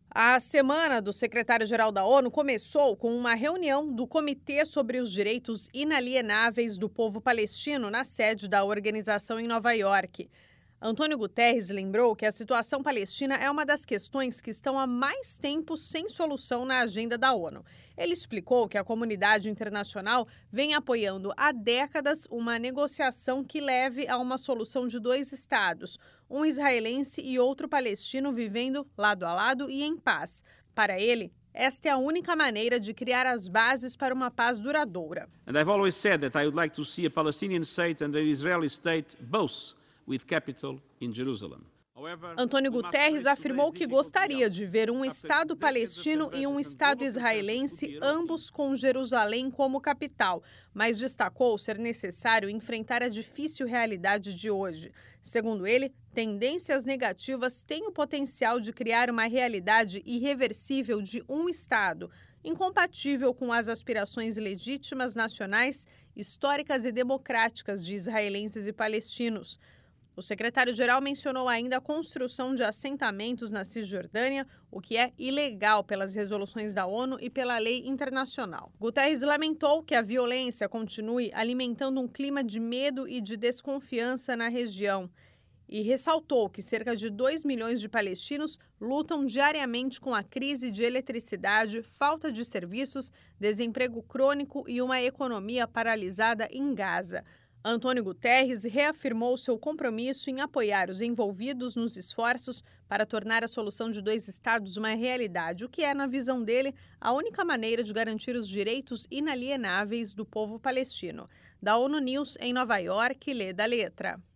A semana do secretário-geral da ONU começou com uma reunião do Comitê sobre os Direitos Inalienáveis do Povo Palestino na sede da organização em Nova York. Antônio Guterres lembrou que a situação palestina é uma das questões que estão há mais tempo sem solução na agenda da ONU. Ele explicou que a comunidade internacional vem apoiando há décadas uma negociação que leve a uma solução de dois estados, um israelense e outro palestino vivendo lado a lado e em paz. Para ele, esta é a única maneira de criar as bases para uma paz duradoura. And I've always said that I would like to see a Palestinian state and an Israeli state both with capital in Jerusalem. Antônio Guterres afirmou que gostaria de ver um Estado palestino e um Estado israelense, ambos com Jerusalém como capital, mas destacou ser necessário enfrentar a difícil realidade de hoje. Segundo ele, tendências negativas têm o potencial de criar uma realidade irreversível de um Estado, incompatível com as aspirações legítimas nacionais, históricas e democráticas de israelenses e palestinos. O secretário-geral mencionou ainda a construção de assentamentos na Cisjordânia, o que é ilegal pelas resoluções da ONU e pela lei internacional. Guterres lamentou que a violência continue alimentando um clima de medo e de desconfiança na região e ressaltou que cerca de 2 milhões de palestinos lutam diariamente com a crise de eletricidade, falta de serviços, desemprego crônico e uma economia paralisada em Gaza. Antônio Guterres reafirmou seu compromisso em apoiar os envolvidos nos esforços para tornar a solução de dois estados uma realidade, o que é, na visão dele, a única maneira de garantir os direitos inalienáveis do povo palestino. Da ONU News, em Nova York, lê da letra.